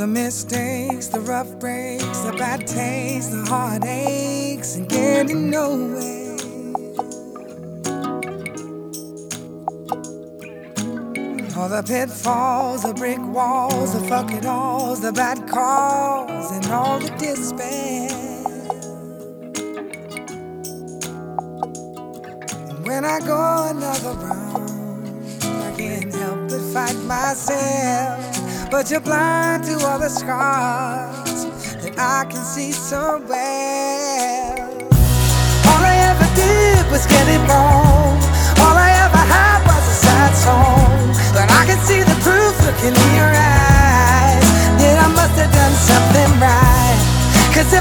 the mistakes, the rough breaks, the bad taste, the heartaches, and getting nowhere. All the pitfalls, the brick walls, the fuck it alls, the bad calls, and all the despair. And when I go another round, I can't help but fight myself. But you're blind to all the scars that I can see so well. All I ever did was get it wrong. All I ever had was a sad song. But I can see the proof looking in your eyes that I must have done something right. 'Cause if